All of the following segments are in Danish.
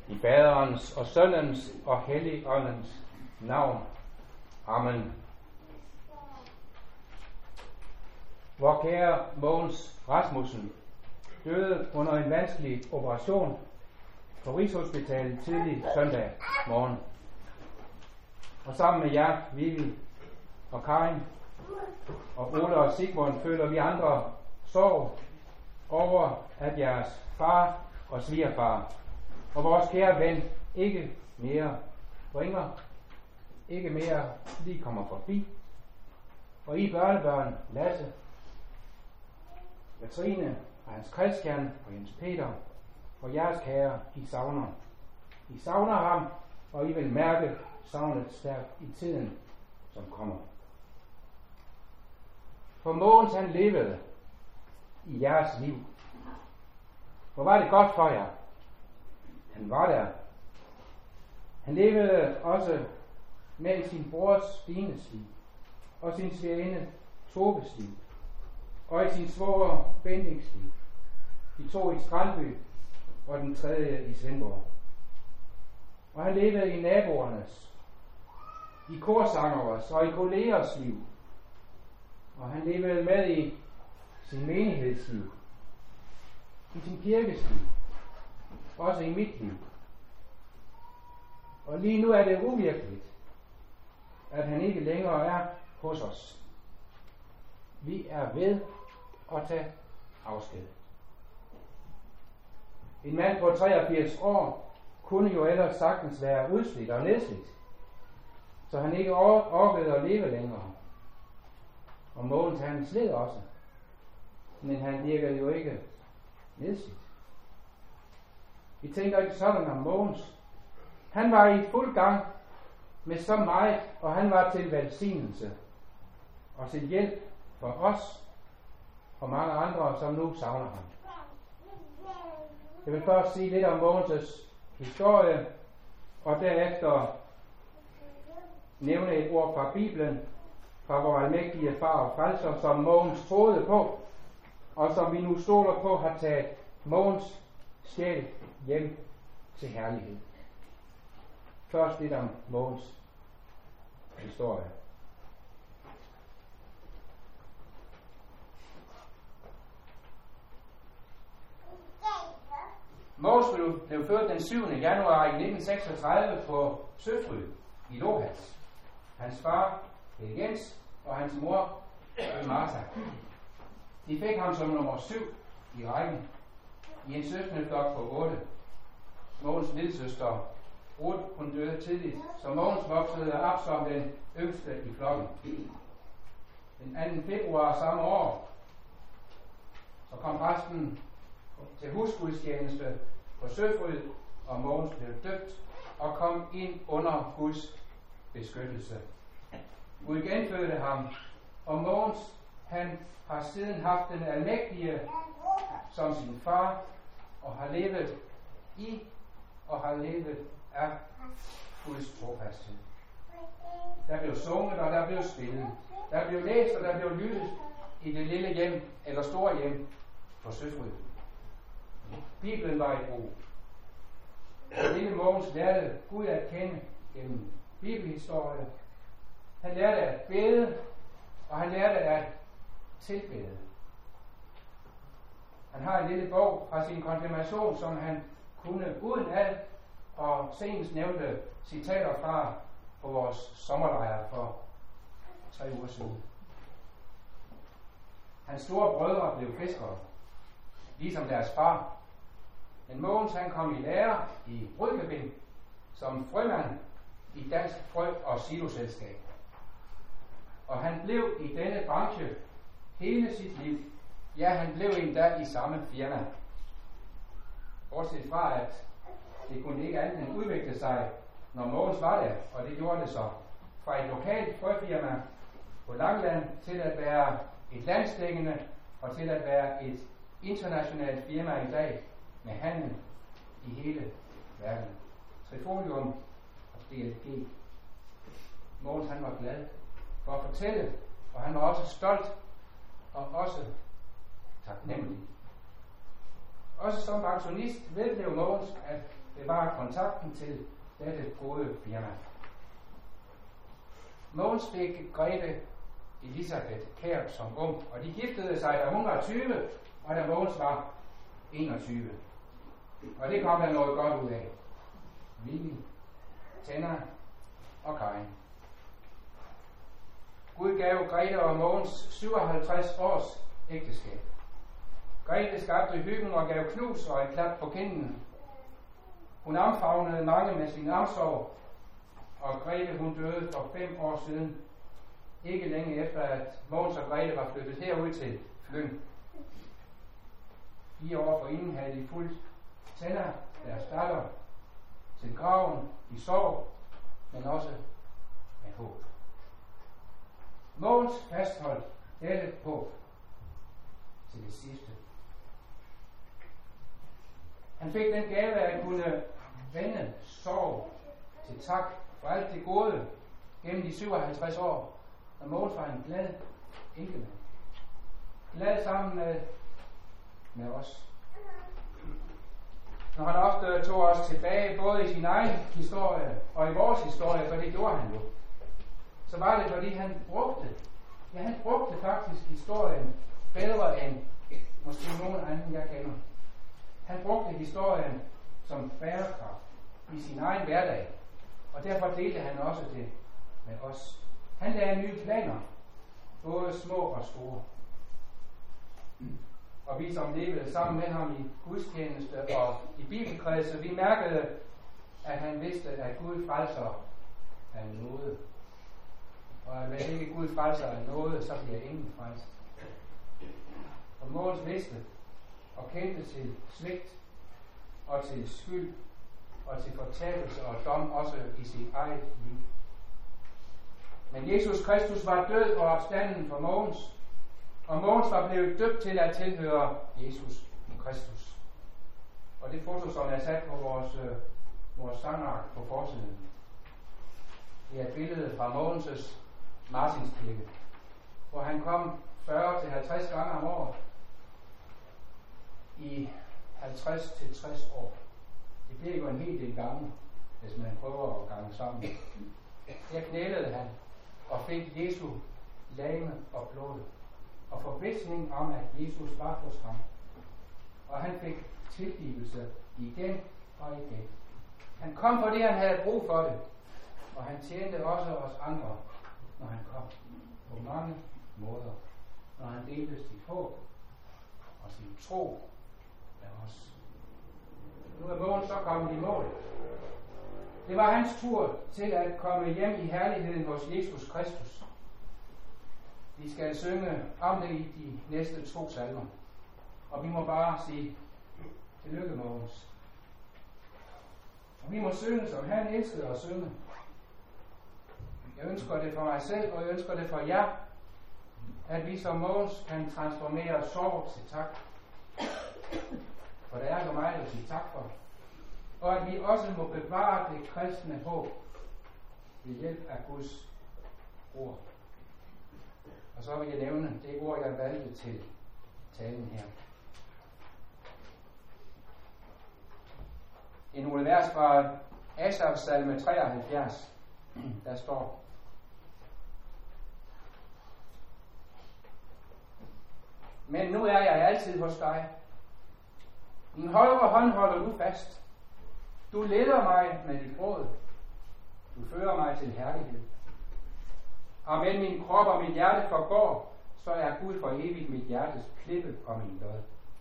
I Faderens og Sønnens og Helligåndens navn. Amen. Vor kære Mogens Rasmussen døde under en vanskelig operation på Rigshospitalet tidlig søndag morgen. Og sammen med jer, Vivi og Karin og Ole og Sigmund, føler vi andre sorg over, at jeres far og svigerfar og vores kære ven ikke mere ringer, ikke mere lige kommer forbi. Og I børnebørn, Lasse, Katrine og Hans Christian og Jens Peter og jeres kære, I savner. I savner ham, og I vil mærke savnet stærkt i tiden, som kommer. For Mogens han levede i jeres liv. Hvor var det godt for jer? Han var der. Han levede også med sin brors Stines liv, og sin svigerinde Toves liv, og i sin svoger Bendings liv. De to i Strandby, og den tredje i Svendborg. Og han levede i naboernes, i korsangeres og i kollegers liv. Og han levede med i sin menighedsliv, i sin kirkes liv, også i mit liv. Og lige nu er det uvirkeligt, at han ikke længere er hos os. Vi er ved at tage afsked. En mand på 83 år kunne jo ellers sagtens være udslidt og nedslidt, så han ikke orkede at leve længere. Og Mogens han sled også, men han virkede jo ikke nedslidt. Vi tænker ikke sådan om Mogens. Han var i fuld gang med så meget, og han var til velsignelse og til hjælp for os og mange andre, som nu savner ham. Jeg vil først sige lidt om Mogens' historie, og derefter nævne et ord fra Bibelen, fra vor almægtige far og frelser, som Mogens troede på, og som vi nu stoler på har taget Mogens sjæl hjem til herlighed. Først lidt om Mogens historie. Mogens blev født den 7. januar i 1936 på Søfryd i Lohals. Hans far hed Jens, og hans mor hed Martha. De fik ham som nummer 7 i rækken i en søskendeflok på 8. Mogens lillesøster Ruth, hun døde tidligt, så Mogens voksede op som den yngste i flokken. Den 2. februar samme år, så kom resten til husgudstjeneste på Søfryd, og Mogens blev døbt og kom ind under Guds beskyttelse. Gud genfødte ham, og Mogens han har siden haft den almægtige som sin far, og har levet i og har levet af Guds trofasthed. Der blev sunget, og der blev spillet. Der blev læst, og der blev lyttet i det lille hjem, eller store hjem på Søfryd. Bibelen var i brug. Lille Mogens lærte Gud at kende gennem bibelhistorie. Han lærte at bede, og han lærte at tilbede. Han har en lille bog fra sin konfirmation, som han kunne uden alt, og senest nævnte citater fra på vores sommerlejr for 3 uger siden. Hans store brødre blev fiskere, ligesom deres far. Men Mogens han kom i lære i Rudkøbing som frømand i Dansk Frø- og Siloselskab. Og han blev i denne branche hele sit liv. Ja, han blev endda i samme firma. Bortset fra, at det kunne ikke andet end udvikle sig, når Mogens var der, og det gjorde det så. Fra et lokalt frøfirma på Langeland til at være et landsdækkende og til at være et internationalt firma i dag med handel i hele verden. Trifolium og DLG. Mogens han var glad for at fortælle, og han var også stolt og også taknemmelig. Også som pensionist vedblev Mogens at bevare kontakten til dette gode firma. Mogens fik Grete Elisabeth Kjær som ung, og de giftede sig, da hun var 20, og da Mogens var 21. Og det kom der noget godt ud af. Vivi, Tenna og Karin. Gud gav Grete og Mogens 57 års ægteskab. Grete skabte hyggen og gav knus og en klap på kinden. Hun omfavnede mange med sin omsorg, og Grete hun døde for 5 år siden, ikke længe efter at Mogens og Grete var flyttet herud til Flyng. 4 år forinden havde de fulgt Tenna, deres datter, til graven i sorg, men også med håb. Mogens fastholdt dette håb til det sidste. Han fik den gave at kunne vende sorg til tak for alt det gode gennem de 57 år, og Mogens var en glad enkemand. Glad sammen med os. Når han ofte tog os tilbage, både i sin egen historie og i vores historie, for det gjorde han jo, så var det, fordi han brugte faktisk historien bedre end måske nogen anden, jeg kender. Han brugte historien som bærekraft i sin egen hverdag, og derfor delte han også det med os. Han lagde nye planer, både små og store. Og vi, som levede sammen med ham i gudstjeneste og i bibelkredse, vi mærkede, at han vidste, at Gud frelser af nåde. Og at hvis ikke Gud frelser af nåde, så bliver ingen frelst. Og Mogens vidste og kendte til svigt og til skyld og til fortabelse og dom også i sit eget liv. Men Jesus Kristus var død og opstanden for Mogens, og Mogens var blevet døbt til at tilhøre Jesus Kristus. Og det foto, som er sat på vores sangark på forsiden, det er et billede fra Mogens' Martinskirke, hvor han kom 40-50 gange om året i 50-60 år. Det bliver jo en hel del gange, hvis man prøver at gange sammen. Her knælede han og fik Jesu legeme og blod, og forvisning om, at Jesus var hos ham. Og han fik tilgivelse igen og igen. Han kom, fordi han havde brug for det, og han tjente også os andre, når han kom, på mange måder, når han delte sit håb og sin tro med os. Nu er Mogens så kommet i mål. Det var hans tur til at komme hjem i herligheden hos Jesus Kristus. Vi skal synge om det i de næste 2 salmer. Og vi må bare sige, tillykke Mogens. Og vi må synge, som han elskede at synge. Jeg ønsker det for mig selv, og jeg ønsker det for jer, at vi som Mogens kan transformere sorg til tak. For der er så meget at sige tak for. Og at vi også må bevare det kristne håb ved hjælp af Guds ord. Og så vil jeg nævne det ord, jeg valgte til talen her. I nogle vers fra Asafs salme 73, der står: Men nu er jeg altid hos dig. Min højre hånd holder du fast. Du leder mig med dit råd. Du fører mig til herlighed. Og men min krop og mit hjerte forgår, så er Gud for evigt mit hjertes klippe og min lod.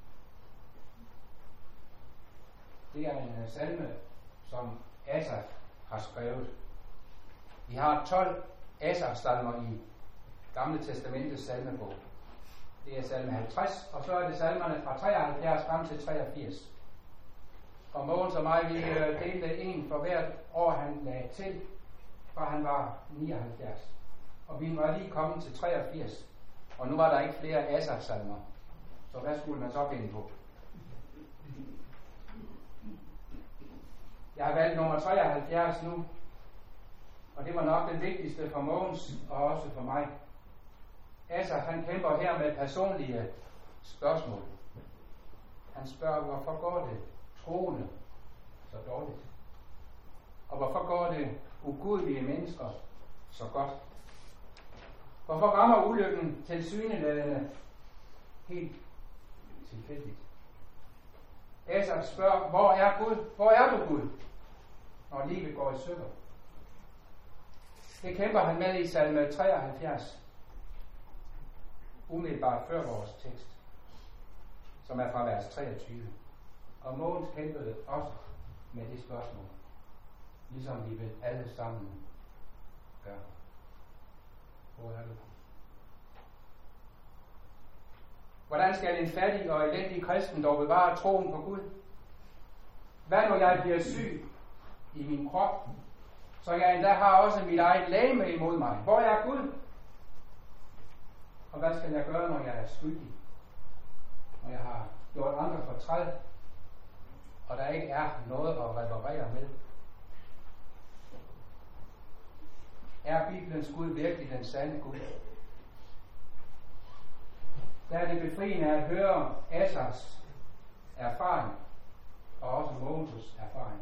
Det er en salme, som Asaf har skrevet. Vi har 12 Asaf-salmer i Gamle Testamentets salmebog. Det er salme 50, og så er det salmerne fra 73 frem til 83. Og Mogens og mig, vi delte en for hvert år, han lagde til, fra han var 79. Og vi var lige kommet til 83, og nu var der ikke flere Asaf-salmer. Så hvad skulle man så finde på? Jeg har valgt nummer 73 nu, og det var nok den vigtigste for Mogens og også for mig. Asaf, han kæmper her med personlige spørgsmål. Han spørger, hvorfor går det troende så så dårligt? Og hvorfor går det ugudelige mennesker så godt? Hvorfor rammer ulykken tilsyneladende helt tilfældigt? Asaf spørger, hvor er Gud? Hvor er du, Gud? Når livet går i stykker. Det kæmper han med i salme 73, umiddelbart før vores tekst, som er fra vers 23. Og Mogens kæmpede også med det spørgsmål, ligesom vi vel alle sammen gør. Hvor er du? Hvordan skal en fattig og elendig kristen dog bevare troen på Gud? Hvad når jeg bliver syg i min krop, så jeg endda har også mit eget legeme imod mig? Hvor er Gud? Og hvad skal jeg gøre, når jeg er skyldig? Når jeg har gjort andre fortræd, og der ikke er noget at reparere med? Er Bibelens Gud virkelig den sande Gud? Der er det befriende at høre Asafs erfaring og også Moses erfaring.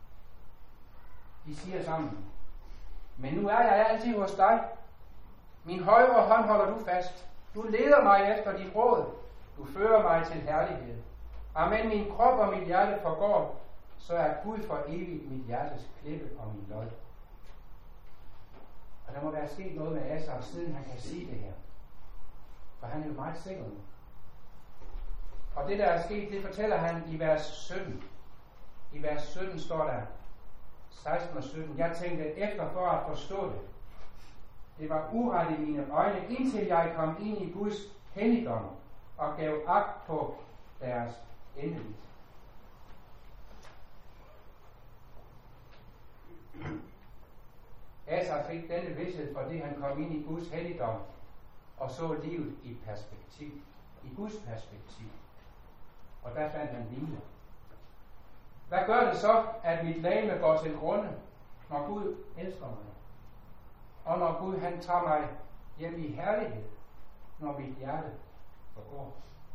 De siger sammen, men nu er jeg altid hos dig. Min højre hånd holder du fast. Du leder mig efter dit råd. Du fører mig til herlighed. Amen, min krop og mit hjerte forgår, så er Gud for evigt mit hjertes klippe og min lod. Og der må være sket noget med Asaf, siden han kan sige det her. For han er jo meget sikker nu. Og det, der er sket, det fortæller han i vers 17. I vers 17 står der, 16 og 17, jeg tænkte efter for at forstå det. Det var uret i mine øjne, indtil jeg kom ind i Guds helligdom og gav agt på deres endeligt. Asaf fik denne vished, fordi han kom ind i Guds helligdom og så livet i perspektiv. I Guds perspektiv. Og der fandt han hvile. Hvad gør det så, at mit legeme går til grunde, når Gud elsker mig? Og når Gud han tager mig hjem i herlighed, når mit hjerte forgår?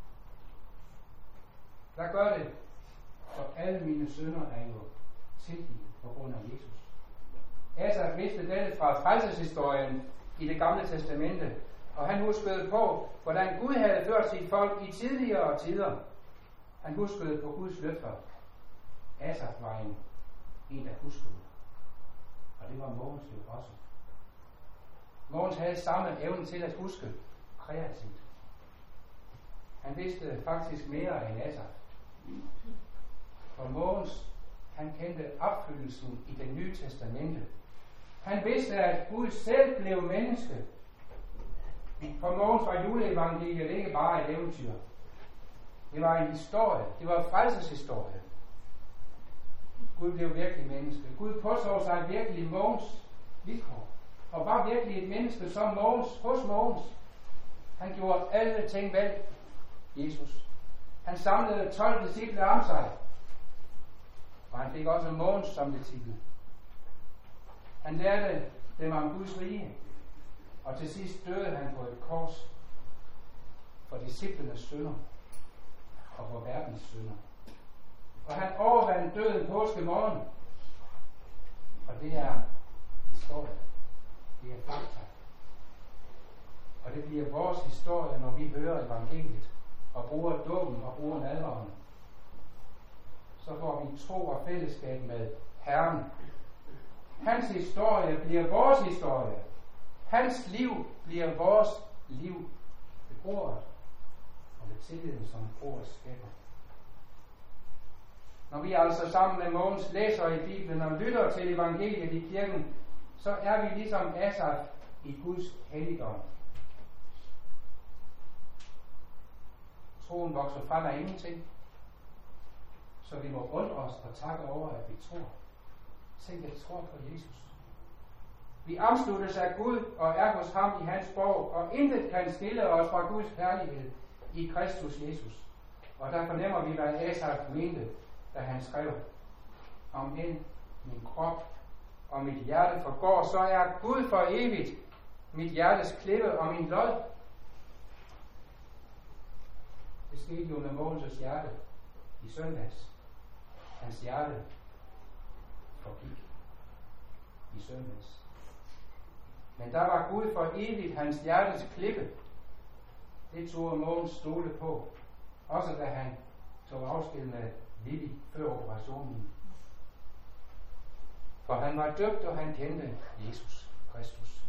Hvad gør det? For alle mine synder er jo tilgivet på grund af Jesus. Asaf vidste dette fra frelseshistorien i det gamle testamente, og han huskede på, hvordan Gud havde ført sit folk i tidligere tider. Han huskede på Guds løfter. Asaf var en der huskede. Og det var Mogens jo også. Mogens havde samme evne til at huske kreativt. Han vidste faktisk mere end Asaf. For Mogens, han kendte opfyldelsen i det nye testamente. Han vidste, at Gud selv blev menneske. For Mogens var juleevangeliet ikke bare et eventyr. Det var en historie. Det var en frelseshistorie. Gud blev virkelig menneske. Gud påså sig virkelig Mogens vilkår. Og var virkelig et menneske som Mogens, hos Mogens. Han gjorde alle ting vel, Jesus. Han samlede 12 disciple om sig. Og han fik også Mogens som disciple. Han lærte dem om Guds rige. Og til sidst døde han på et kors for disciplenes synder og for verdens synder. Og han overvandt døden påskemorgen. Og det er historie. Det er fakta. Og det bliver vores historie, når vi hører evangeliet og bruger dåben og bruger nadveren. Så får vi tro og fællesskab med Herren. Hans historie bliver vores historie. Hans liv bliver vores liv ved ordet og ved tilliden, som ordet skaber. Når vi altså sammen med Mogens læser i Bibelen og lytter til evangeliet i kirken, så er vi ligesom Asaf i Guds helligdom. Troen vokser frem af ingenting, så vi må undre os og takke over, at vi tror. Tænk, jeg tror på Jesus. Vi omsluttes af Gud og er hos ham i hans borg, og intet kan skille os fra Guds herlighed i Kristus Jesus. Og der fornemmer vi, hvad Asaf mente, da han skrev, om end min krop og mit hjerte forgår, så er Gud for evigt mit hjertes klippe og min lod. Det skete jo med Mogens' hjerte i søndags. Hans hjerte søndags. Men der var Gud for evigt hans hjertes klippe. Det tog Mogens stole på, også da han tog afsked med Vivi før operationen. For han var døbt, og han kendte Jesus Kristus.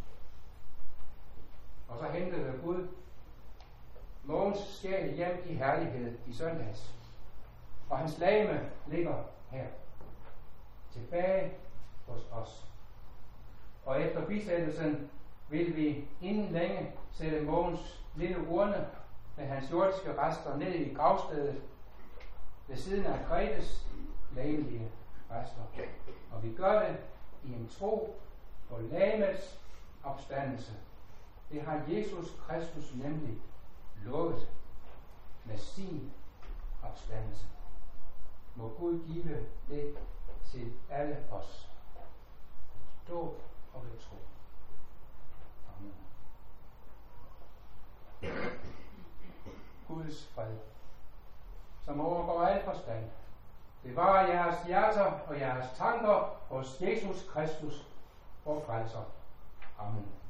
Og så hentede Gud Mogens sjæl hjem i herlighed i søndags. Og hans legeme ligger her, tilbage hos os. Og efter bisættelsen vil vi inden længe sætte Mogens lille urne med hans jordiske rester ned i gravstedet ved siden af Gretes legemlige rester. Og vi gør det i en tro på legemets opstandelse. Det har Jesus Kristus nemlig lovet med sin opstandelse. Må Gud give det til alle os. Dåb og ved tro. Amen. Guds fred, som overgår al forstand, bevarer jeres hjerter og jeres tanker hos Jesus Kristus, vor frelser. Amen.